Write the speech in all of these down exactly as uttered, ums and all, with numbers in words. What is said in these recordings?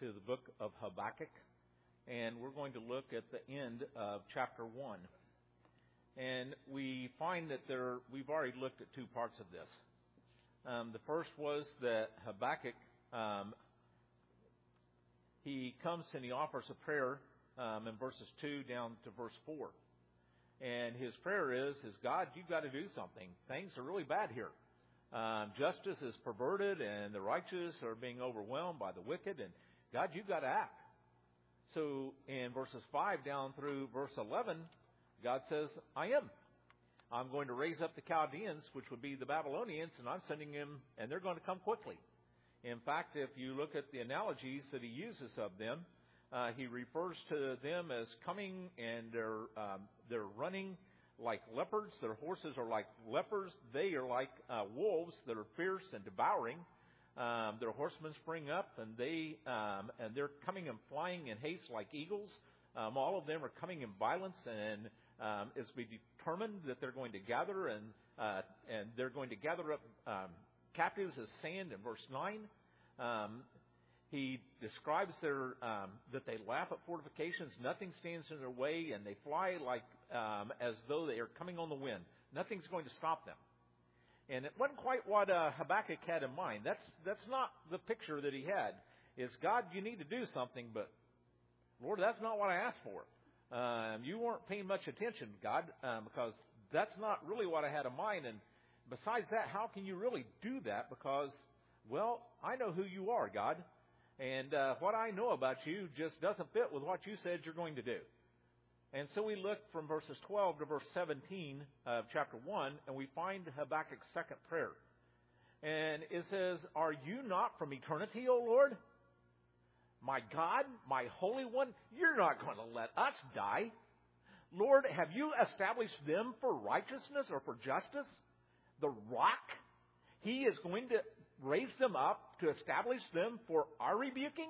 to the book of Habakkuk, and we're going to look at the end of chapter one. And we find that there, we've already looked at two parts of this. Um, the first was that Habakkuk, um, he comes and he offers a prayer um, in verses two down to verse four. And his prayer is, is God, you've got to do something. Things are really bad here. Um, justice is perverted and the righteous are being overwhelmed by the wicked. And God, you've got to act. So in verses five down through verse eleven, God says, I am. I'm going to raise up the Chaldeans, which would be the Babylonians, and I'm sending them, and they're going to come quickly. In fact, if you look at the analogies that he uses of them, uh, he refers to them as coming, and they're um, they're running like leopards. Their horses are like leopards. They are like uh, wolves that are fierce and devouring. Um, their horsemen spring up, and they um, and they're coming and flying in haste like eagles. Um, all of them are coming in violence, and um, it's be determined that they're going to gather, and uh, and they're going to gather up um, captives as sand. In verse nine, um, he describes their um, that they laugh at fortifications. Nothing stands in their way, and they fly like um, as though they are coming on the wind. Nothing's going to stop them. And it wasn't quite what uh, Habakkuk had in mind. That's that's not the picture that he had. It's, God, you need to do something, but Lord, that's not what I asked for. Um, you weren't paying much attention, God, um, because that's not really what I had in mind. And besides that, how can you really do that? Because, well, I know who you are, God. And uh, what I know about you just doesn't fit with what you said you're going to do. And so we look from verses twelve to verse seventeen of chapter one, and we find Habakkuk's second prayer. And it says, are you not from eternity, O Lord? My God, my Holy One, you're not going to let us die. Lord, have you established them for righteousness or for justice? The rock, he is going to raise them up to establish them for our rebuking?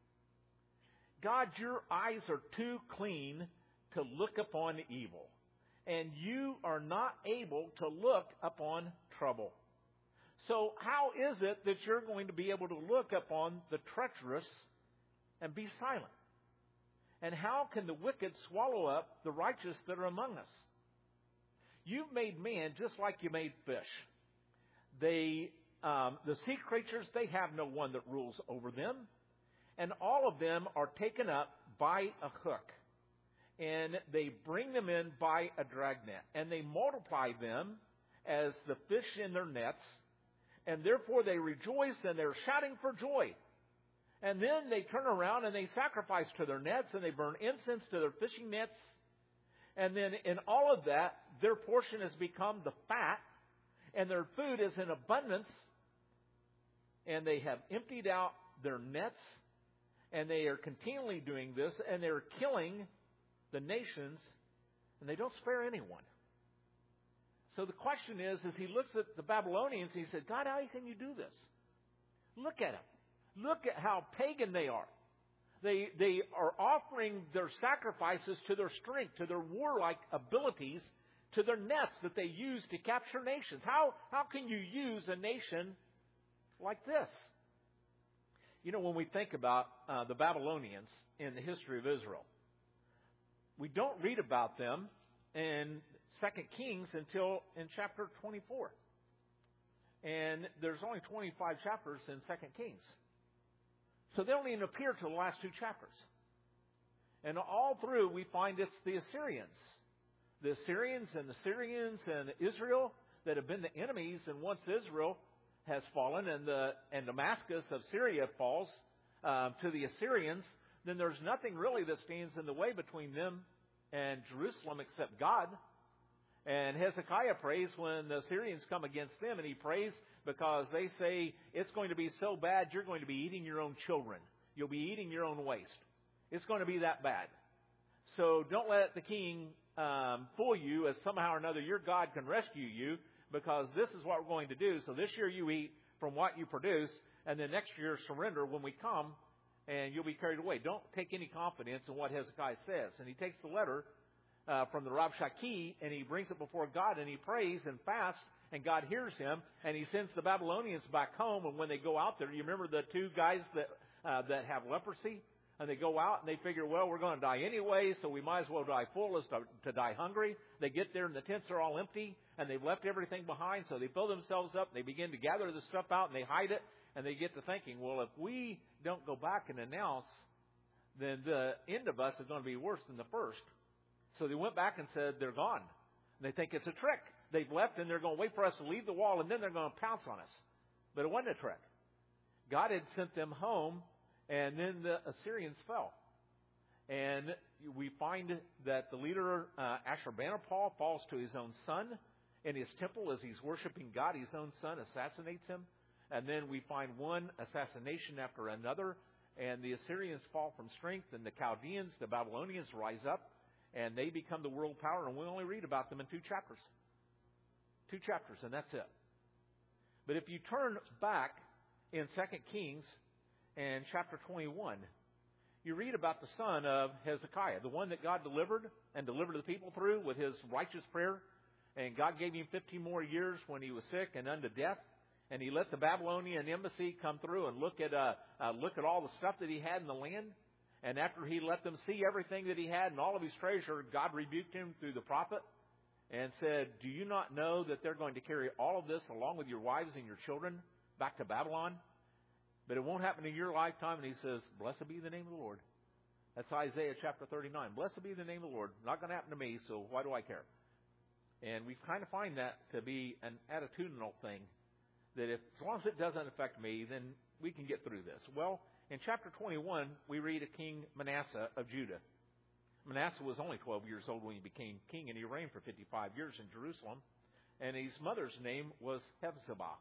God, your eyes are too clean to look upon evil, and you are not able to look upon trouble. So how is it that you're going to be able to look upon the treacherous and be silent? And how can the wicked swallow up the righteous that are among us? You've made man just like you made fish. They, um, the sea creatures, they have no one that rules over them, and all of them are taken up by a hook. And they bring them in by a dragnet. And they multiply them as the fish in their nets. And therefore they rejoice and they're shouting for joy. And then they turn around and they sacrifice to their nets and they burn incense to their fishing nets. And then in all of that, their portion has become the fat. And their food is in abundance. And they have emptied out their nets. And they are continually doing this. And they're killing the nations, and they don't spare anyone. So the question is, as he looks at the Babylonians, he said, God, how can you do this? Look at them. Look at how pagan they are. They, they are offering their sacrifices to their strength, to their warlike abilities, to their nets that they use to capture nations. How, how can you use a nation like this? You know, when we think about uh, the Babylonians in the history of Israel, we don't read about them in Second Kings until in chapter twenty-four. And there's only twenty-five chapters in Second Kings. So they don't even appear till the last two chapters. And all through we find it's the Assyrians. The Assyrians and the Syrians and Israel that have been the enemies, and once Israel has fallen and the and Damascus of Syria falls uh, to the Assyrians, then there's nothing really that stands in the way between them and Jerusalem except God. And Hezekiah prays when the Assyrians come against them, and he prays because they say it's going to be so bad you're going to be eating your own children. You'll be eating your own waste. It's going to be that bad. So don't let the king um, fool you as somehow or another your God can rescue you, because this is what we're going to do. So this year you eat from what you produce, and then next year surrender when we come, and you'll be carried away. Don't take any confidence in what Hezekiah says. And he takes the letter uh, from the Rabshakeh, and he brings it before God, and he prays and fasts, and God hears him, and he sends the Babylonians back home. And when they go out there, you remember the two guys that uh, that have leprosy, and they go out and they figure, well, we're going to die anyway, so we might as well die full as to, to die hungry. They get there and the tents are all empty, and they've left everything behind, so they fill themselves up, and they begin to gather the stuff out, and they hide it, and they get to thinking, well, if we don't go back and announce, then the end of us is going to be worse than the first. So they went back and said, they're gone. And they think it's a trick. They've left, and they're going to wait for us to leave the wall, and then they're going to pounce on us. But it wasn't a trick. God had sent them home, and then the Assyrians fell. And we find that the leader, uh, Ashurbanipal, falls to his own son in his temple as he's worshiping God. His own son assassinates him. And then we find one assassination after another. And the Assyrians fall from strength, and the Chaldeans, the Babylonians, rise up, and they become the world power. And we only read about them in two chapters. Two chapters, and that's it. But if you turn back in Second Kings and chapter twenty-one, you read about the son of Hezekiah, the one that God delivered and delivered the people through with his righteous prayer. And God gave him fifteen more years when he was sick and unto death. And he let the Babylonian embassy come through and look at uh, uh, look at all the stuff that he had in the land. And after he let them see everything that he had and all of his treasure, God rebuked him through the prophet and said, do you not know that they're going to carry all of this along with your wives and your children back to Babylon? But it won't happen in your lifetime. And he says, blessed be the name of the Lord. That's Isaiah chapter thirty-nine. Blessed be the name of the Lord. Not going to happen to me, so why do I care? And we kind of find that to be an attitudinal thing, that if, as long as it doesn't affect me, then we can get through this. Well, in chapter twenty-one, we read of King Manasseh of Judah. Manasseh was only twelve years old when he became king, and he reigned for fifty-five years in Jerusalem. And his mother's name was Hephzibah.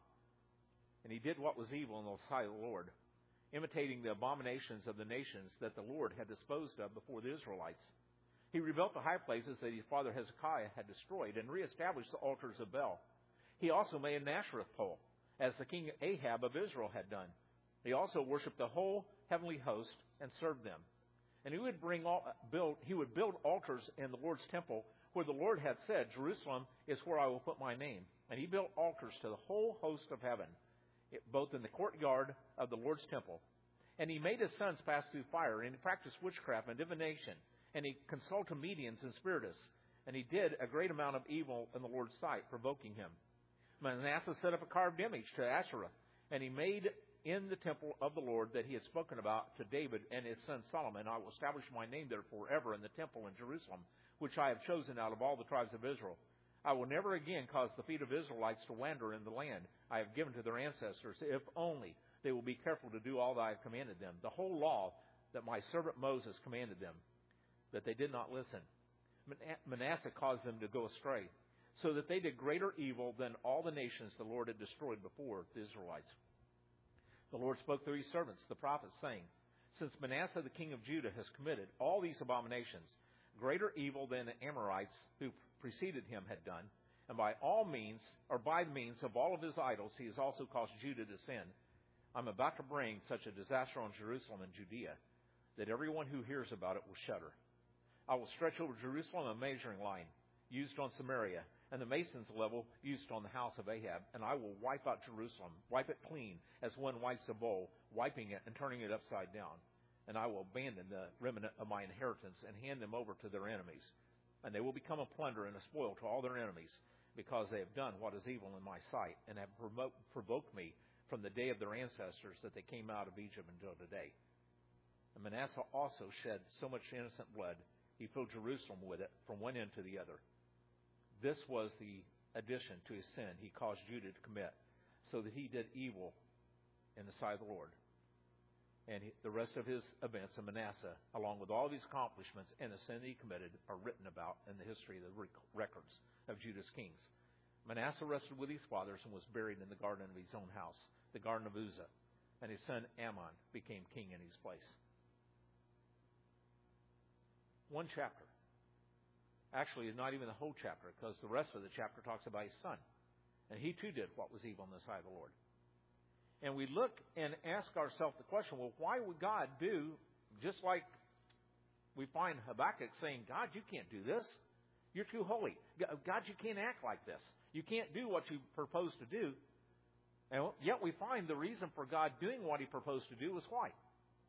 And he did what was evil in the sight of the Lord, imitating the abominations of the nations that the Lord had disposed of before the Israelites. He rebuilt the high places that his father Hezekiah had destroyed and reestablished the altars of Baal. He also made an Asherah pole, as the king Ahab of Israel had done. He also worshipped the whole heavenly host and served them. And he would bring all, build he would build altars in the Lord's temple, where the Lord had said, Jerusalem is where I will put my name. And he built altars to the whole host of heaven, both in the courtyard of the Lord's temple. And he made his sons pass through fire, and he practiced witchcraft and divination, and he consulted mediums and spiritists. And he did a great amount of evil in the Lord's sight, provoking him. Manasseh set up a carved image to Asherah, and he made in the temple of the Lord that he had spoken about to David and his son Solomon, I will establish my name there forever in the temple in Jerusalem, which I have chosen out of all the tribes of Israel. I will never again cause the feet of Israelites to wander in the land I have given to their ancestors, if only they will be careful to do all that I have commanded them, the whole law that my servant Moses commanded them, that they did not listen. Manasseh caused them to go astray, so that they did greater evil than all the nations the Lord had destroyed before the Israelites. The Lord spoke through his servants, the prophets, saying, since Manasseh the king of Judah has committed all these abominations, greater evil than the Amorites who preceded him had done, and by all means, or by means of all of his idols, he has also caused Judah to sin, I'm about to bring such a disaster on Jerusalem and Judea, that everyone who hears about it will shudder. I will stretch over Jerusalem a measuring line used on Samaria, and the mason's level used on the house of Ahab, and I will wipe out Jerusalem, wipe it clean, as one wipes a bowl, wiping it and turning it upside down. And I will abandon the remnant of my inheritance and hand them over to their enemies. And they will become a plunder and a spoil to all their enemies, because they have done what is evil in my sight, and have provoked me from the day of their ancestors that they came out of Egypt until today. And Manasseh also shed so much innocent blood, he filled Jerusalem with it from one end to the other. This was the addition to his sin he caused Judah to commit, so that he did evil in the sight of the Lord. And he, the rest of his events in Manasseh, along with all of his accomplishments and the sin that he committed, are written about in the history of the records of Judah's kings. Manasseh rested with his fathers and was buried in the garden of his own house, the garden of Uzzah, and his son Ammon became king in his place. One chapter. Actually, not even the whole chapter, because the rest of the chapter talks about his son. And he too did what was evil in the sight of the Lord. And we look and ask ourselves the question, well, why would God do, just like we find Habakkuk saying, God, you can't do this. You're too holy. God, you can't act like this. You can't do what you propose to do. And yet we find the reason for God doing what he proposed to do was why?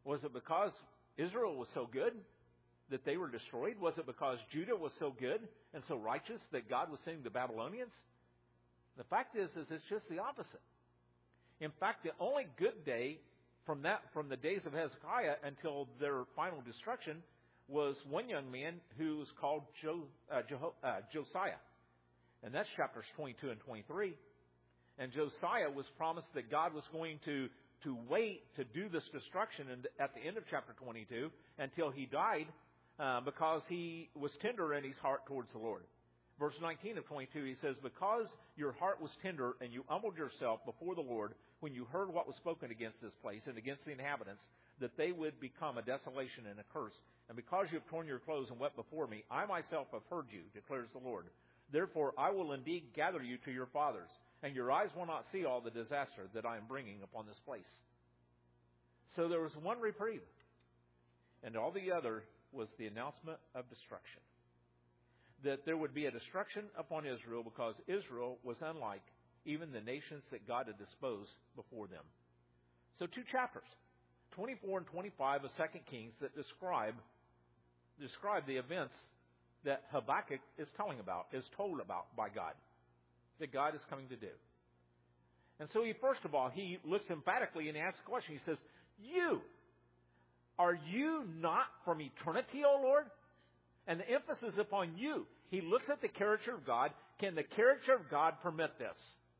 Was it because Israel was so good that they were destroyed? Was it because Judah was so good and so righteous that God was sending the Babylonians? The fact is, is it's just the opposite. In fact, the only good day from that, from the days of Hezekiah until their final destruction, was one young man who was called jo, uh, Jeho, uh, Josiah. And that's chapters twenty-two and twenty-three. And Josiah was promised that God was going to, to wait to do this destruction and at the end of chapter twenty-two until he died uh, because he was tender in his heart towards the Lord. Verse nineteen of twenty-two, he says, because your heart was tender and you humbled yourself before the Lord when you heard what was spoken against this place and against the inhabitants, that they would become a desolation and a curse. And because you have torn your clothes and wept before me, I myself have heard you, declares the Lord. Therefore, I will indeed gather you to your fathers, and your eyes will not see all the disaster that I am bringing upon this place. So there was one reprieve, and all the other was the announcement of destruction. That there would be a destruction upon Israel because Israel was unlike even the nations that God had disposed before them. So two chapters, twenty-four and twenty-five of Second Kings, that describe describe the events that Habakkuk is telling about, is told about by God, that God is coming to do. And so he, first of all, he looks emphatically and asks a question. He says, you, are you not from eternity, O Lord? And the emphasis is upon you. He looks at the character of God. Can the character of God permit this?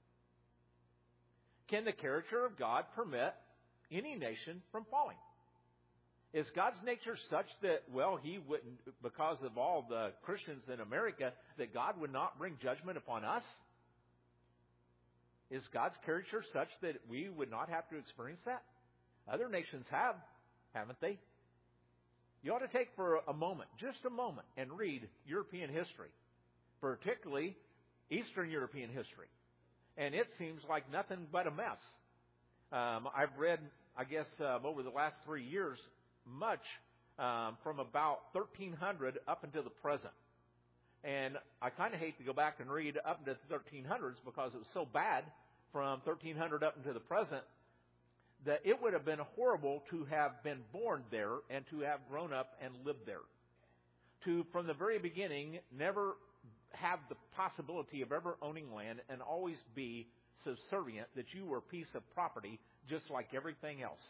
Can the character of God permit any nation from falling? Is God's nature such that, well, He wouldn't, because of all the Christians in America, that God would not bring judgment upon us? Is God's character such that we would not have to experience that? Other nations have, haven't they? You ought to take for a moment, just a moment, and read European history, particularly Eastern European history. And it seems like nothing but a mess. Um, I've read, I guess, uh, over the last three years, much um, from about thirteen hundred up until the present. And I kind of hate to go back and read up into the thirteen hundreds because it was so bad from thirteen hundred up into the present that it would have been horrible to have been born there and to have grown up and lived there. To, from the very beginning, never have the possibility of ever owning land and always be subservient that you were a piece of property just like everything else.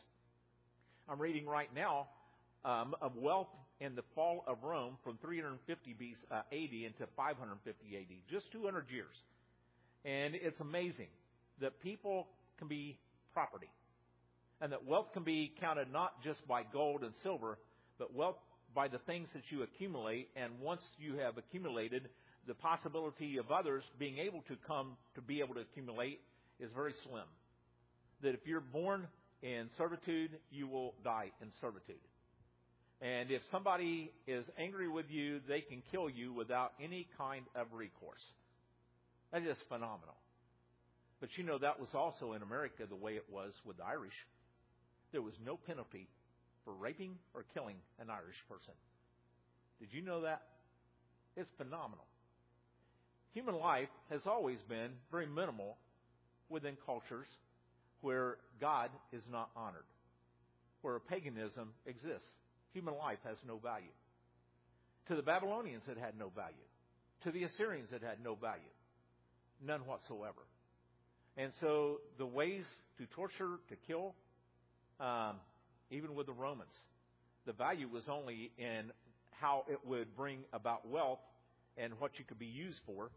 I'm reading right now um, of wealth in the fall of Rome from three hundred fifty A D into five hundred fifty A D, just two hundred years. And it's amazing that people can be property. And that wealth can be counted not just by gold and silver, but wealth by the things that you accumulate. And once you have accumulated, the possibility of others being able to come to be able to accumulate is very slim. That if you're born in servitude, you will die in servitude. And if somebody is angry with you, they can kill you without any kind of recourse. That is phenomenal. But you know, that was also in America the way it was with the Irish. There was no penalty for raping or killing an Irish person. Did you know that? It's phenomenal. Human life has always been very minimal within cultures where God is not honored, where paganism exists. Human life has no value. To the Babylonians, it had no value. To the Assyrians, it had no value. None whatsoever. And so the ways to torture, to kill, Um, even with the Romans, the value was only in how it would bring about wealth and what you could be used for.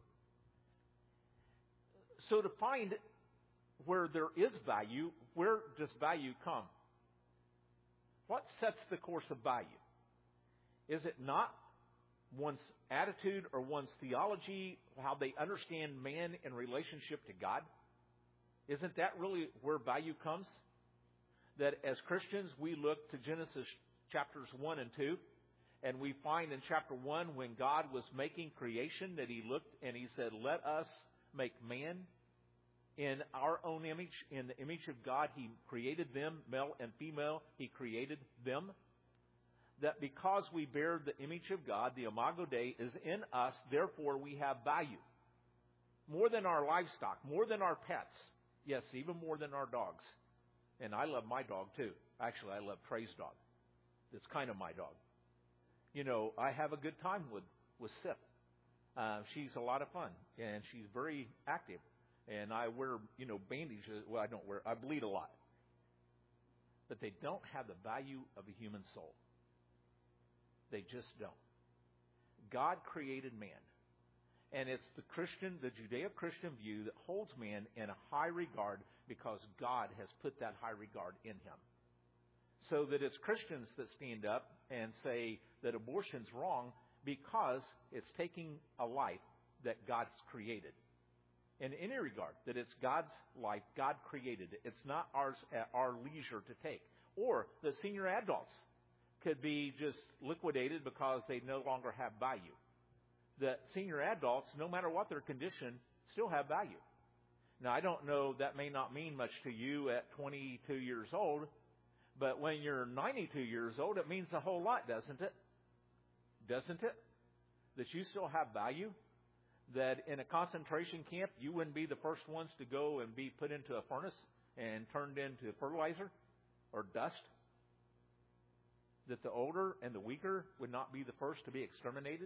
So to find where there is value, where does value come? What sets the course of value? Is it not one's attitude or one's theology, how they understand man in relationship to God? Isn't that really where value comes? That as Christians, we look to Genesis chapters one and two, and we find in chapter one, when God was making creation, that He looked and He said, let us make man in our own image. In the image of God, He created them, male and female, He created them. That because we bear the image of God, the Imago Dei is in us, therefore we have value. More than our livestock, more than our pets, yes, even more than our dogs. And I love my dog, too. Actually, I love Trey's dog. It's kind of my dog. You know, I have a good time with, with Sip. Uh, she's a lot of fun, and she's very active. And I wear, you know, bandages. Well, I don't wear, I bleed a lot. But they don't have the value of a human soul. They just don't. God created man. And it's the Christian, the Judeo-Christian view that holds man in a high regard because God has put that high regard in him. So that it's Christians that stand up and say that abortion's wrong because it's taking a life that God's created. In any regard, that it's God's life, God created it. It's not ours at our leisure to take. Or the senior adults could be just liquidated because they no longer have value. The senior adults, no matter what their condition, still have value. Now, I don't know, that may not mean much to you at twenty-two years old, but when you're ninety-two years old, it means a whole lot, doesn't it? Doesn't it? That you still have value? That in a concentration camp, you wouldn't be the first ones to go and be put into a furnace and turned into fertilizer or dust? That the older and the weaker would not be the first to be exterminated?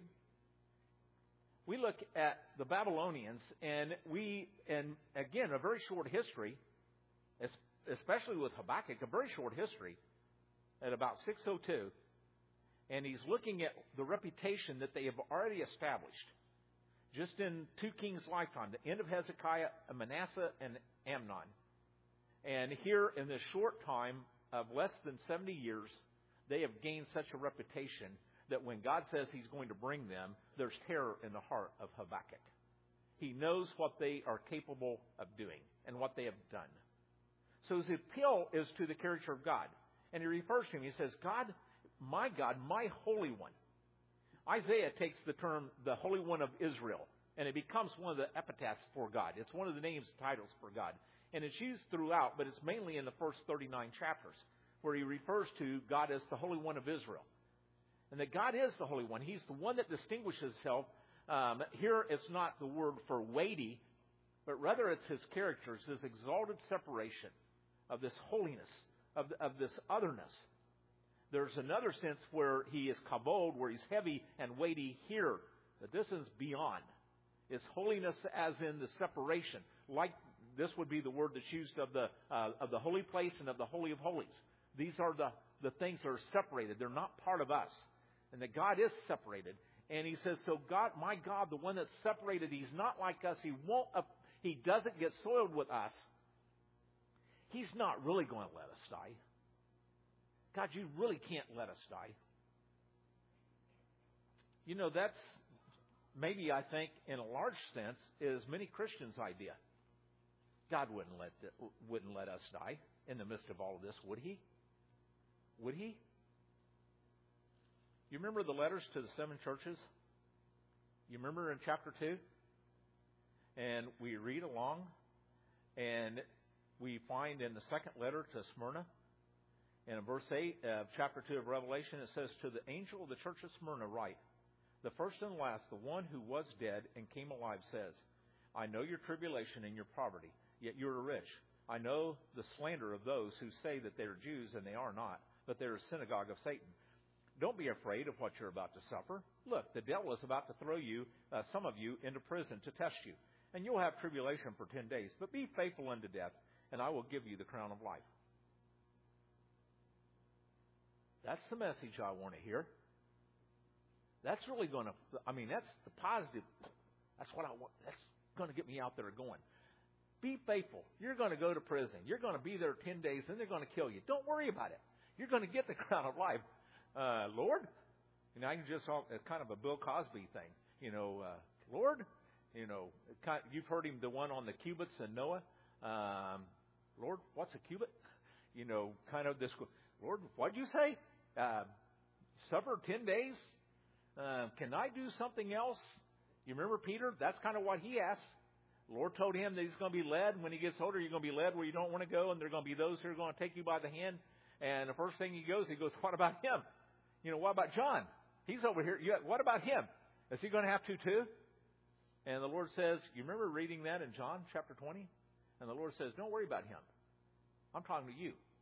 We look at the Babylonians, and we, and again, a very short history, especially with Habakkuk, a very short history, at about six oh two, and he's looking at the reputation that they have already established, just in two kings' lifetime, the end of Hezekiah, Manasseh, and Amnon. And here, in this short time of less than seventy years, they have gained such a reputation that when God says he's going to bring them, there's terror in the heart of Habakkuk. He knows what they are capable of doing and what they have done. So his appeal is to the character of God. And he refers to him. He says, God, my God, my Holy One. Isaiah takes the term, the Holy One of Israel, and it becomes one of the epitaphs for God. It's one of the names, titles for God. And it's used throughout, but it's mainly in the first thirty-nine chapters, where he refers to God as the Holy One of Israel. And that God is the Holy One. He's the one that distinguishes himself. Um, here it's not the word for weighty, but rather it's his characters, his exalted separation of this holiness, of, of this otherness. There's another sense where he is kabod, where he's heavy and weighty here. But this is beyond. It's holiness as in the separation. Like this would be the word that's used of the uh, of the holy place and of the Holy of Holies. These are the, the things that are separated. They're not part of us. And that God is separated. And he says, so God, my God, the one that's separated, he's not like us. He won't, uh, he doesn't get soiled with us. He's not really going to let us die. God, you really can't let us die. You know, that's maybe, I think, in a large sense, is many Christians' idea. God wouldn't let the, wouldn't let us die in the midst of all of this, would he? Would he? You remember the letters to the seven churches? You remember in chapter two? And we read along, and we find in the second letter to Smyrna, and in verse eight of chapter two of Revelation, it says, to the angel of the church of Smyrna write, the first and last, the one who was dead and came alive, says, I know your tribulation and your poverty, yet you are rich. I know the slander of those who say that they are Jews and they are not, but they are a synagogue of Satan. Don't be afraid of what you're about to suffer. Look, the devil is about to throw you, uh, some of you, into prison to test you. And you'll have tribulation for ten days. But be faithful unto death, and I will give you the crown of life. That's the message I want to hear. That's really going to, I mean, that's the positive. That's what I want. That's going to get me out there going. Be faithful. You're going to go to prison. You're going to be there ten days, and they're going to kill you. Don't worry about it. You're going to get the crown of life. Uh, Lord, you know, I can just, it's kind of a Bill Cosby thing. You know, uh, Lord, you know, kind, you've heard him, the one on the cubits and Noah. Um, Lord, what's a cubit? You know, kind of this, Lord, what'd you say? Uh, suffer ten days? Uh, can I do something else? You remember Peter? That's kind of what he asked. The Lord told him that he's going to be led. When he gets older, you're going to be led where you don't want to go, and there are going to be those who are going to take you by the hand. And the first thing he goes, he goes, what about him? You know, what about John? He's over here. What about him? Is he going to have to too? And the Lord says, you remember reading that in John chapter twenty? And the Lord says, don't worry about him. I'm talking to you.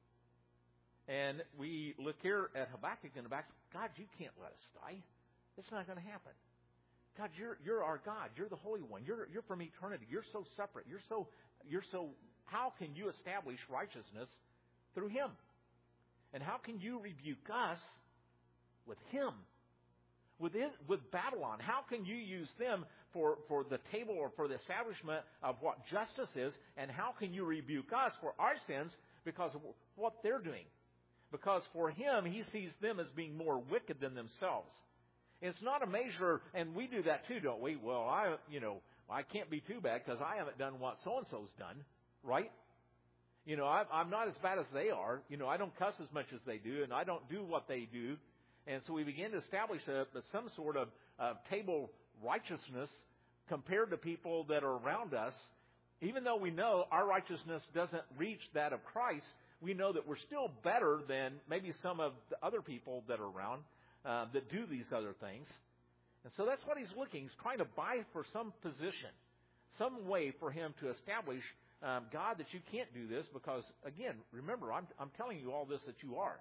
And we look here at Habakkuk and Habakkuk, God, you can't let us die. It's not going to happen. God, you're you're our God. You're the Holy One. You're you're from eternity. You're so separate. You're so you're so. How can you establish righteousness through Him? And how can you rebuke us with Him, with his, with Babylon? How can you use them for for the table or for the establishment of what justice is? And how can you rebuke us for our sins because of what they're doing? Because for Him, He sees them as being more wicked than themselves. It's not a measure, and we do that too, don't we? Well, I, you know, I can't be too bad because I haven't done what so-and-so's done, right? You know, I'm, I'm not as bad as they are. You know, I don't cuss as much as they do, and I don't do what they do. And so we begin to establish a, a, some sort of uh, table righteousness compared to people that are around us. Even though we know our righteousness doesn't reach that of Christ, we know that we're still better than maybe some of the other people that are around. Uh, that do these other things. And so that's what he's looking. He's trying to buy for some position, some way for him to establish, um, God, that you can't do this because, again, remember, I'm, I'm telling you all this that you are.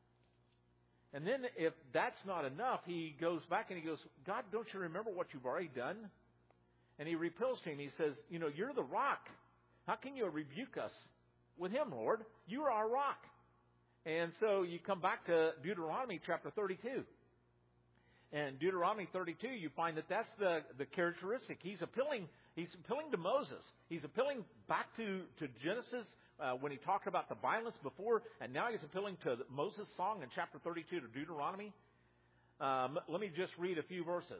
And then if that's not enough, he goes back and he goes, God, don't you remember what you've already done? And he repels to him. He says, you know, you're the rock. How can you rebuke us with him, Lord? You are our rock. And so you come back to Deuteronomy chapter thirty-two. And Deuteronomy thirty-two, you find that that's the, the characteristic. He's appealing, he's appealing to Moses. He's appealing back to, to Genesis uh, when he talked about the violence before. And now he's appealing to Moses' song in chapter thirty-two to Deuteronomy. Um, let me just read a few verses.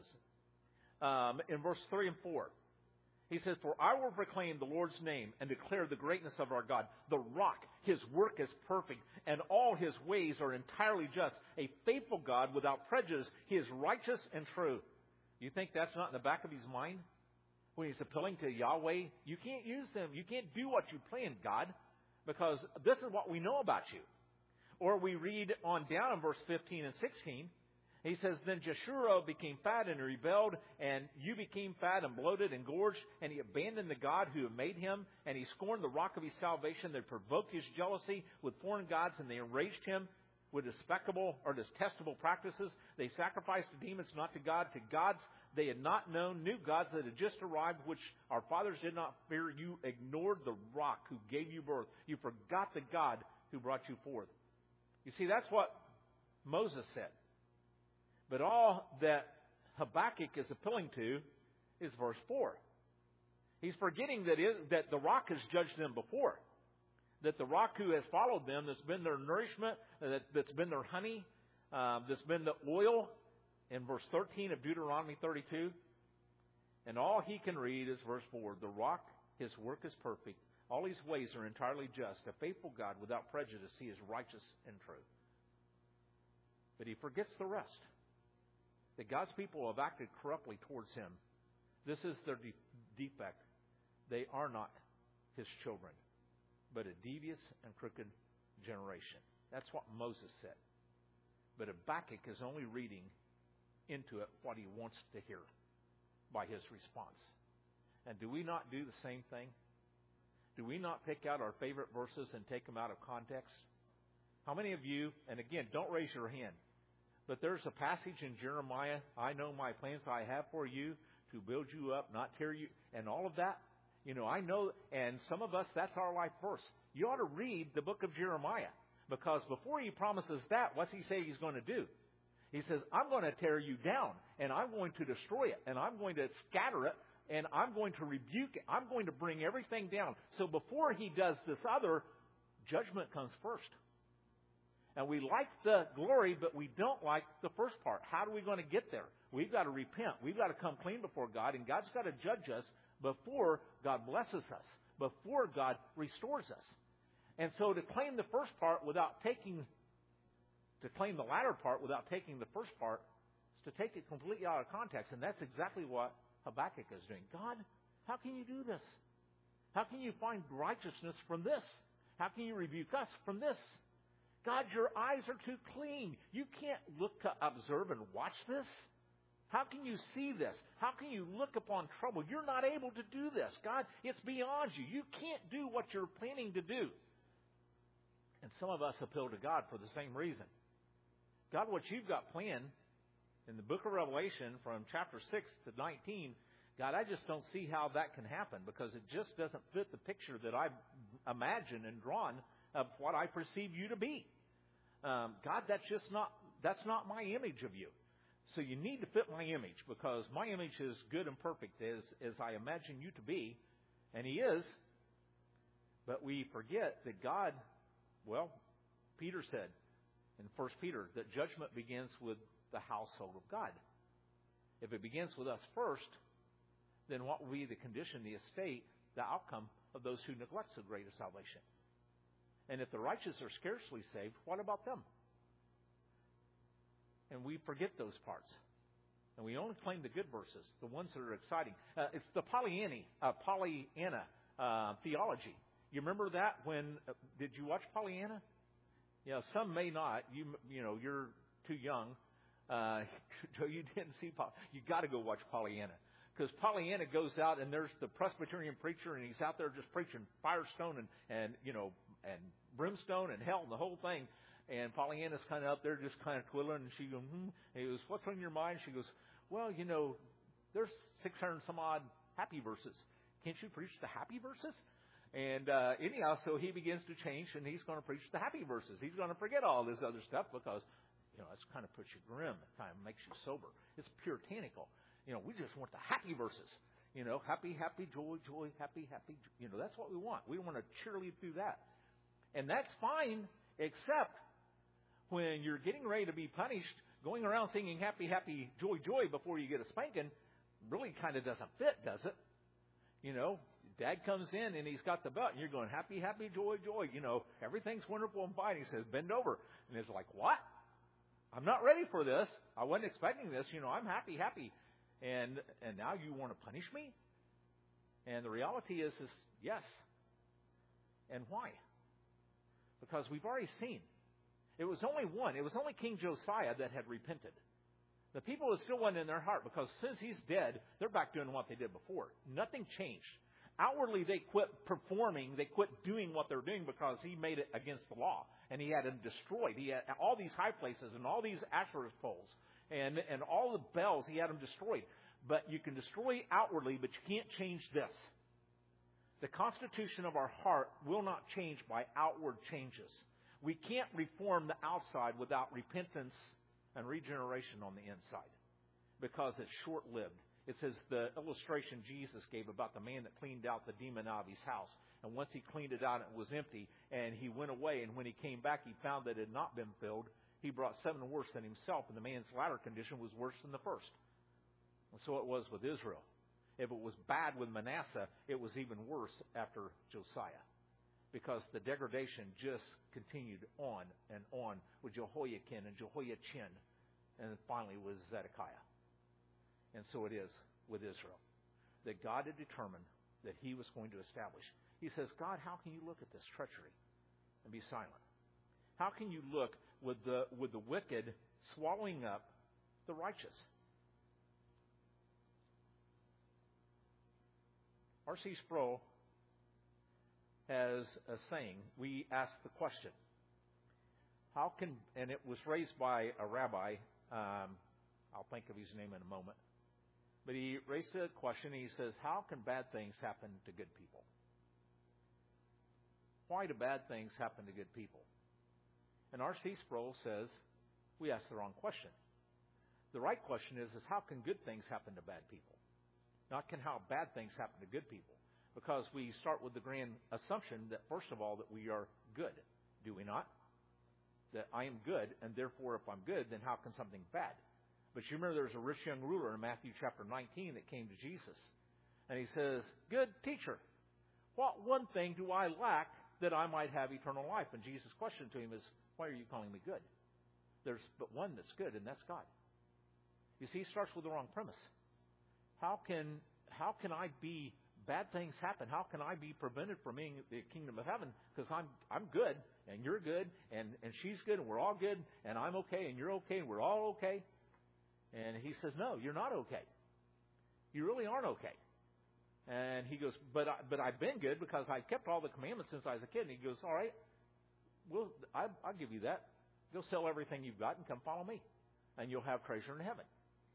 Um, in verse three and four. He says, for I will proclaim the Lord's name and declare the greatness of our God. The rock, His work is perfect, and all His ways are entirely just. A faithful God without prejudice. He is righteous and true. You think that's not in the back of his mind? When he's appealing to Yahweh, you can't use them. You can't do what you planned, God, because this is what we know about you. Or we read on down in verse fifteen and sixteen. He says, then Jeshurun became fat and rebelled, and you became fat and bloated and gorged, and he abandoned the God who had made him, and he scorned the rock of his salvation that provoked his jealousy with foreign gods, and they enraged him with despicable or detestable practices. They sacrificed to demons, not to God, to gods they had not known, new gods that had just arrived, which our fathers did not fear. You ignored the rock who gave you birth. You forgot the God who brought you forth. You see, that's what Moses said. But all that Habakkuk is appealing to is verse four. He's forgetting that, it, that the rock has judged them before. That the rock who has followed them, that's been their nourishment, that, that's been their honey, uh, that's been the oil, in verse thirteen of Deuteronomy thirty-two. And all he can read is verse four. The rock, his work is perfect. All his ways are entirely just. A faithful God without prejudice. He is righteous and true. But he forgets the rest. That God's people have acted corruptly towards him. This is their de- defect. They are not his children, but a devious and crooked generation. That's what Moses said. But Habakkuk is only reading into it what he wants to hear by his response. And do we not do the same thing? Do we not pick out our favorite verses and take them out of context? How many of you, and again, don't raise your hand, but there's a passage in Jeremiah, I know my plans I have for you to build you up, not tear you, and all of that. You know, I know, and some of us, that's our life verse. You ought to read the book of Jeremiah, because before he promises that, what's he say he's going to do? He says, I'm going to tear you down, and I'm going to destroy it, and I'm going to scatter it, and I'm going to rebuke it. I'm going to bring everything down. So before he does this other, judgment comes first. And we like the glory, but we don't like the first part. How are we going to get there? We've got to repent. We've got to come clean before God, and God's got to judge us before God blesses us, before God restores us. And so to claim the first part without taking, to claim the latter part without taking the first part is to take it completely out of context. And that's exactly what Habakkuk is doing. God, how can you do this? How can you find righteousness from this? How can you rebuke us from this? God, your eyes are too clean. You can't look to observe and watch this. How can you see this? How can you look upon trouble? You're not able to do this. God, it's beyond you. You can't do what you're planning to do. And some of us appeal to God for the same reason. God, what you've got planned in the book of Revelation from chapter six to nineteen, God, I just don't see how that can happen because it just doesn't fit the picture that I've imagined and drawn of what I perceive you to be. Um, God, that's just not, that's not my image of you. So you need to fit my image because my image is good and perfect as, as I imagine you to be. And He is. But we forget that God, well, Peter said in First Peter that judgment begins with the household of God. If it begins with us first, then what will be the condition, the estate, the outcome of those who neglect so great a salvation? And if the righteous are scarcely saved, what about them? And we forget those parts. And we only claim the good verses, the ones that are exciting. Uh, it's the Pollyanna, uh, Pollyanna uh, theology. You remember that when, uh, did you watch Pollyanna? Yeah, some may not. You you know, you're too young. Uh, you didn't see Pollyanna. You got to go watch Pollyanna. Because Pollyanna goes out and there's the Presbyterian preacher and he's out there just preaching firestone and, and you know, and brimstone and hell and the whole thing. And Pollyanna's kind of up there just kind of twiddling and she goes, hmm. And he goes, what's on your mind? She goes, well, you know, there's six hundred some odd happy verses. Can't you preach the happy verses? And uh, anyhow, so he begins to change and he's going to preach the happy verses. He's going to forget all this other stuff because, you know, it's kind of puts you grim. It kind of makes you sober. It's puritanical. You know, we just want the happy verses. You know, happy, happy, joy, joy, happy, happy. You know, that's what we want. We want to cheerlead through that. And that's fine, except when you're getting ready to be punished, going around singing happy, happy, joy, joy before you get a spanking really kind of doesn't fit, does it? You know, Dad comes in and he's got the belt and you're going happy, happy, joy, joy. You know, everything's wonderful and fine. He says, bend over. And it's like, what? I'm not ready for this. I wasn't expecting this. You know, I'm happy, happy. And and now you want to punish me? And the reality is, is yes. And why? Because we've already seen. It was only one. It was only King Josiah that had repented. The people was still one in their heart because since he's dead, they're back doing what they did before. Nothing changed. Outwardly, they quit performing. They quit doing what they're doing because he made it against the law. And he had them destroyed. He had all these high places and all these Asherah poles and, and all the bells. He had them destroyed. But you can destroy outwardly, but you can't change this. The constitution of our heart will not change by outward changes. We can't reform the outside without repentance and regeneration on the inside because it's short-lived. It's as the illustration Jesus gave about the man that cleaned out the demon out of his house. And once he cleaned it out, it was empty. And he went away. And when he came back, he found that it had not been filled. He brought seven worse than himself. And the man's latter condition was worse than the first. And so it was with Israel. If it was bad with Manasseh, it was even worse after Josiah. Because the degradation just continued on and on with Jehoiakim and Jehoiachin. And finally with Zedekiah. And so it is with Israel. That God had determined that he was going to establish. He says, God, how can you look at this treachery and be silent? How can you look with the with the wicked swallowing up the righteous? R C Sproul has a saying. We ask the question, how can, and it was raised by a rabbi, um, I'll think of his name in a moment. But he raised a question. He says, how can bad things happen to good people? Why do bad things happen to good people? And R C Sproul says, we ask the wrong question. The right question is, is how can good things happen to bad people? Not can how bad things happen to good people. Because we start with the grand assumption that, first of all, that we are good. Do we not? That I am good, and therefore if I'm good, then how can something bad? But you remember there's a rich young ruler in Matthew chapter nineteen that came to Jesus. And he says, good teacher, what one thing do I lack that I might have eternal life? And Jesus' question to him is, why are you calling me good? There's but one that's good, and that's God. You see, he starts with the wrong premise. How can how can I be, bad things happen? How can I be prevented from being the kingdom of heaven? Because I'm I'm good, and you're good, and, and she's good, and we're all good, and I'm okay, and you're okay, and we're all okay. And he says, no, you're not okay. You really aren't okay. And he goes, but, I, but I've been good because I kept all the commandments since I was a kid. And he goes, all right, we'll, I, I'll give you that. Go sell everything you've got and come follow me, and you'll have treasure in heaven.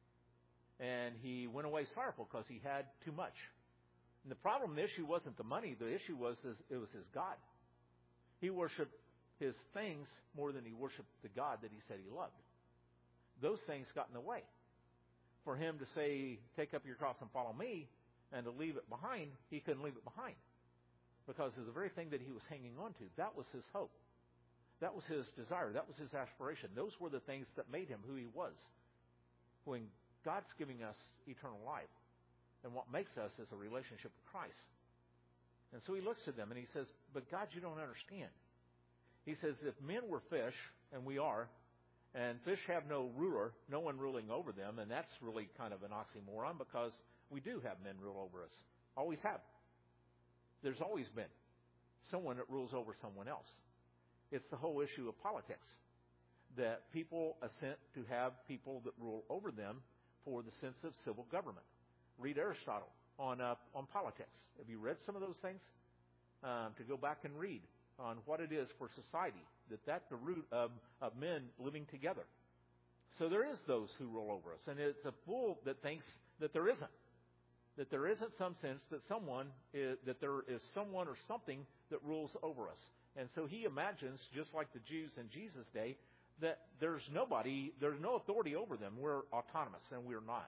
And he went away sorrowful because he had too much. And the problem, the issue wasn't the money. The issue was his, it was his God. He worshipped his things more than he worshipped the God that he said he loved. Those things got in the way. For him to say, take up your cross and follow me, and to leave it behind, he couldn't leave it behind. Because of the very thing that he was hanging on to. That was his hope. That was his desire. That was his aspiration. Those were the things that made him who he was. When God's giving us eternal life, and what makes us is a relationship with Christ. And so he looks to them and he says, but God, you don't understand. He says, if men were fish, and we are, and fish have no ruler, no one ruling over them, and that's really kind of an oxymoron because we do have men rule over us. Always have. There's always been someone that rules over someone else. It's the whole issue of politics, that people assent to have people that rule over them for the sense of civil government. Read Aristotle on uh, on politics. Have you read some of those things? Um, to go back and read on what it is for society, that that's the root of, of men living together. So there is those who rule over us, and it's a fool that thinks that there isn't. That there isn't some sense that someone is, that there is someone or something that rules over us. And so he imagines, just like the Jews in Jesus' day, that there's nobody, there's no authority over them. We're autonomous, and we're not.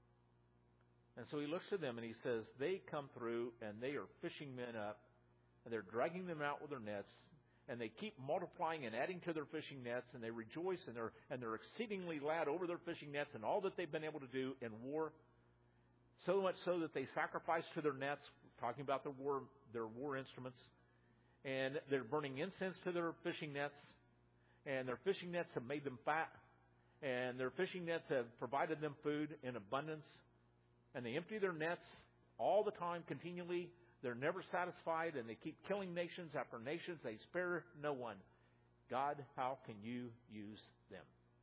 And so he looks to them and he says, they come through and they are fishing men up, and they're dragging them out with their nets, and they keep multiplying and adding to their fishing nets, and they rejoice and they're and they're exceedingly glad over their fishing nets and all that they've been able to do in war. So much so that they sacrifice to their nets, talking about their war their war instruments, and they're burning incense to their fishing nets, and their fishing nets have made them fat, and their fishing nets have provided them food in abundance, and they empty their nets all the time, continually. They're never satisfied, and they keep killing nations after nations. They spare no one. God, how can you use them?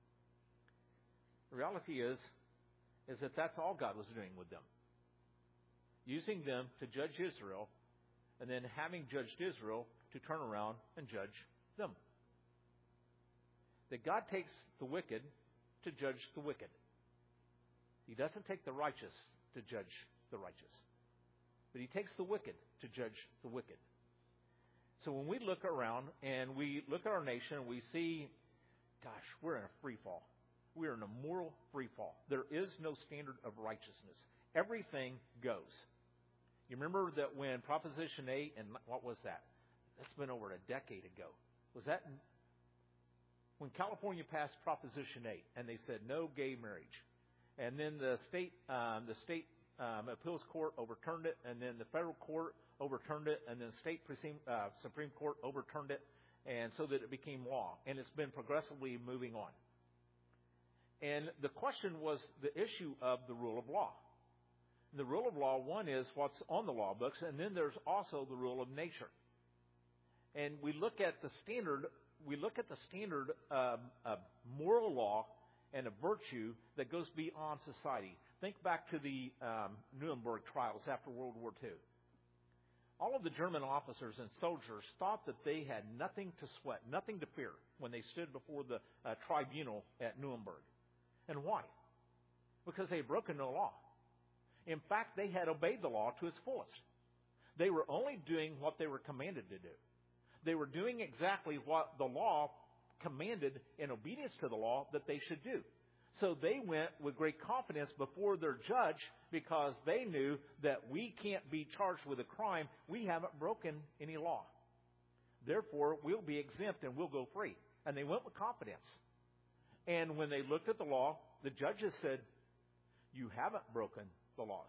The reality is, is that that's all God was doing with them. Using them to judge Israel, and then having judged Israel to turn around and judge them. That God takes the wicked to judge the wicked. He doesn't take the righteous to judge the righteous. But he takes the wicked to judge the wicked. So when we look around and we look at our nation and we see, gosh, we're in a free fall. We're in a moral free fall. There is no standard of righteousness. Everything goes. You remember that when Proposition eight, and what was that? That's been over a decade ago. Was that when California passed Proposition eight and they said no gay marriage? And then the state, um, the state um, appeals court overturned it, and then the federal court overturned it, and then the state Supreme, uh, Supreme Court overturned it, and so that it became law. And it's been progressively moving on. And the question was the issue of the rule of law. The rule of law, one is what's on the law books, and then there's also the rule of nature. And we look at the standard, we look at the standard um, of moral law and a virtue that goes beyond society. Think back to the um, Nuremberg trials after World War Two. All of the German officers and soldiers thought that they had nothing to sweat, nothing to fear when they stood before the uh, tribunal at Nuremberg. And why? Because they had broken no law. In fact, they had obeyed the law to its fullest. They were only doing what they were commanded to do. They were doing exactly what the law commanded in obedience to the law that they should do. So they went with great confidence before their judge because they knew that we can't be charged with a crime. We haven't broken any law. Therefore, we'll be exempt and we'll go free. And they went with confidence. And when they looked at the law, the judges said, you haven't broken the law.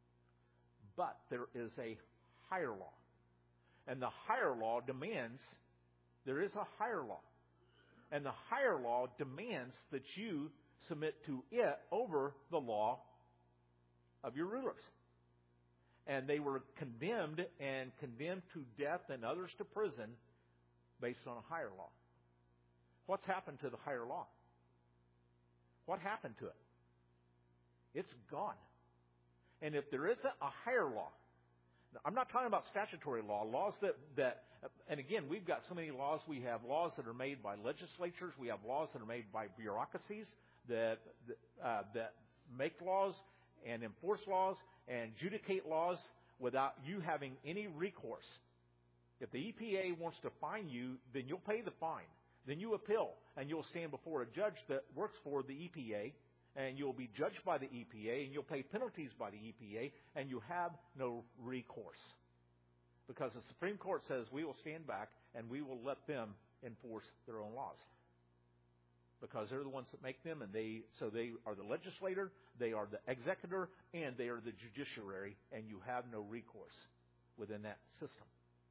But there is a higher law. And the higher law demands, there is a higher law. And the higher law demands that you submit to it over the law of your rulers. And they were condemned and condemned to death and others to prison based on a higher law. What's happened to the higher law? What happened to it? It's gone. And if there isn't a higher law, I'm not talking about statutory law, laws that, that, and again, we've got so many laws. We have laws that are made by legislatures. We have laws that are made by bureaucracies that, uh, that make laws and enforce laws and adjudicate laws without you having any recourse. If the E P A wants to fine you, then you'll pay the fine. Then you appeal, and you'll stand before a judge that works for the E P A, and you'll be judged by the E P A, and you'll pay penalties by the E P A, and you have no recourse. Because the Supreme Court says we will stand back, and we will let them enforce their own laws. Because they're the ones that make them, and they so they are the legislator, they are the executor, and they are the judiciary, and you have no recourse within that system.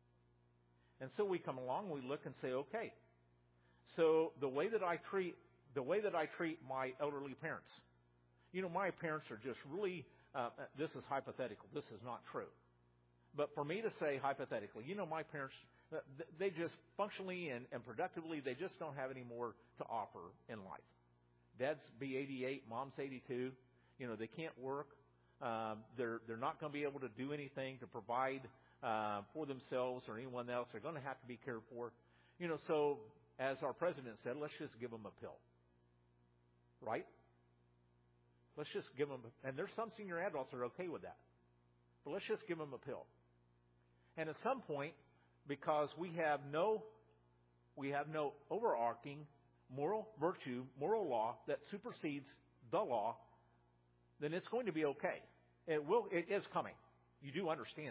And so we come along, we look and say, okay, so the way that I treat the way that I treat my elderly parents, you know, my parents are just really, uh, this is hypothetical, this is not true. But for me to say hypothetically, you know, my parents, they just functionally and, and productively, they just don't have any more to offer in life. Dad's be eighty-eight, mom's eighty-two. You know, they can't work. Um, they're they're not going to be able to do anything to provide uh, for themselves or anyone else. They're going to have to be cared for. You know, so as our president said, let's just give them a pill. Right? Let's just give them, and there's some senior adults that are okay with that. But let's just give them a pill. And at some point, because we have no, we have no overarching moral virtue, moral law that supersedes the law, then it's going to be okay. It will. It is coming. You do understand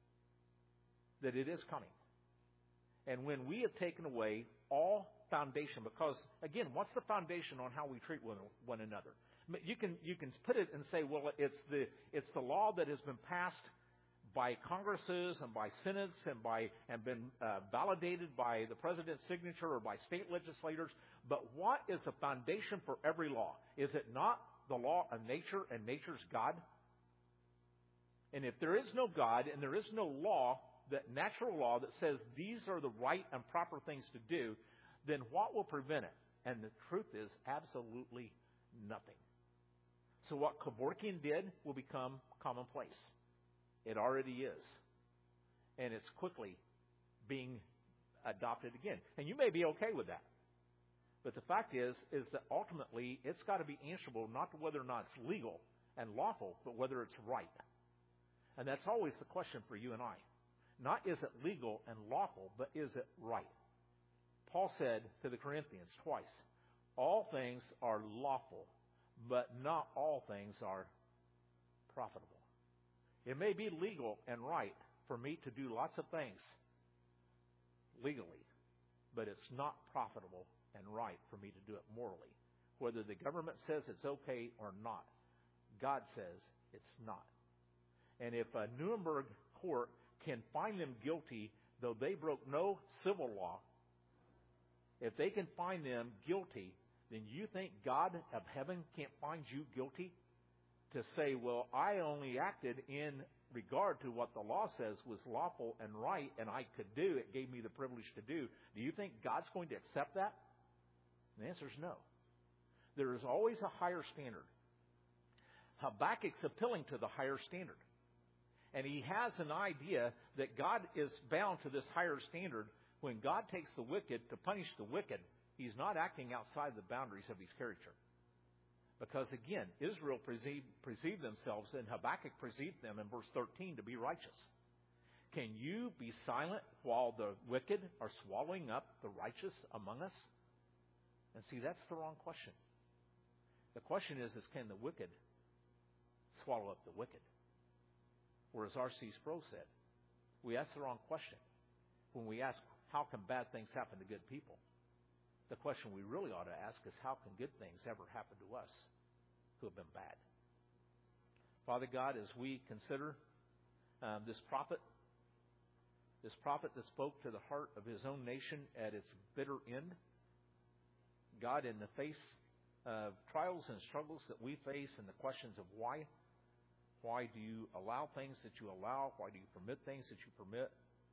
that. That it is coming. And when we have taken away all foundation, because again, what's the foundation on how we treat one, one another? You can you can put it and say, well, it's the it's the law that has been passed by Congresses and by Senates and by and been uh, validated by the president's signature or by state legislators. But what is the foundation for every law? Is it not the law of nature and nature's God? And if there is no God and there is no law, that natural law that says these are the right and proper things to do, then what will prevent it? And the truth is absolutely nothing. So what Kevorkian did will become commonplace. It already is. And it's quickly being adopted again. And you may be okay with that. But the fact is, is that ultimately it's got to be answerable not to whether or not it's legal and lawful, but whether it's right. And that's always the question for you and I. Not is it legal and lawful, but is it right? Paul said to the Corinthians twice, all things are lawful, but not all things are profitable. It may be legal and right for me to do lots of things legally, but it's not profitable and right for me to do it morally. Whether the government says it's okay or not, God says it's not. And if a Nuremberg court can find them guilty, though they broke no civil law, if they can find them guilty, then you think God of heaven can't find you guilty? To say, well, I only acted in regard to what the law says was lawful and right and I could do, it gave me the privilege to do. Do you think God's going to accept that? And the answer is no. There is always a higher standard. Habakkuk's appealing to the higher standard. And he has an idea that God is bound to this higher standard. When God takes the wicked to punish the wicked, he's not acting outside the boundaries of his character. Because again, Israel perceived, perceived themselves, and Habakkuk perceived them in verse thirteen to be righteous. Can you be silent while the wicked are swallowing up the righteous among us? And see, that's the wrong question. The question is, is can the wicked swallow up the wicked? Or as R C Sproul said, we ask the wrong question when we ask, how can bad things happen to good people? The question we really ought to ask is, how can good things ever happen to us who have been bad? Father God, as we consider um, this prophet, this prophet that spoke to the heart of his own nation at its bitter end, God, in the face of trials and struggles that we face and the questions of why, why do you allow things that you allow? Why do you permit things that you permit?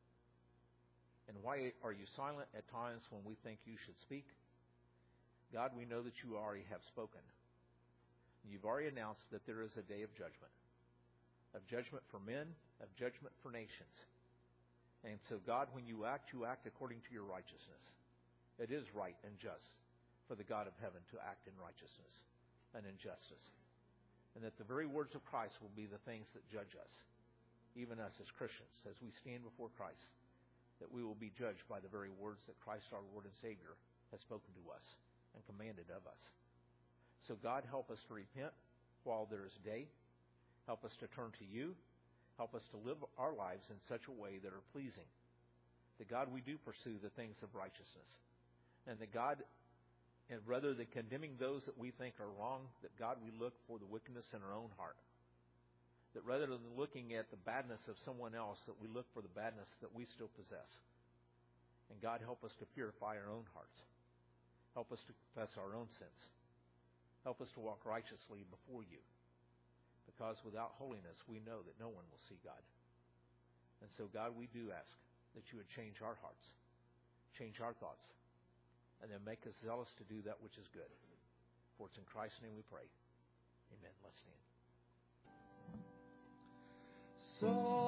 And why are you silent at times when we think you should speak? God, we know that you already have spoken. You've already announced that there is a day of judgment. of judgment for men, of judgment for nations. And so, God, when you act, you act according to your righteousness. It is right and just for the God of heaven to act in righteousness and in justice. And that the very words of Christ will be the things that judge us, even us as Christians, as we stand before Christ, that we will be judged by the very words that Christ our Lord and Savior has spoken to us and commanded of us. So God, help us to repent while there is day. Help us to turn to you. Help us to live our lives in such a way that are pleasing. That God, we do pursue the things of righteousness. And that God, and rather than condemning those that we think are wrong, that God, we look for the wickedness in our own heart. That rather than looking at the badness of someone else, that we look for the badness that we still possess. And God, help us to purify our own hearts. Help us to confess our own sins. Help us to walk righteously before you. Because without holiness, we know that no one will see God. And so, God, we do ask that you would change our hearts, change our thoughts, and then make us zealous to do that which is good. For it's in Christ's name we pray. Amen. Let's stand. So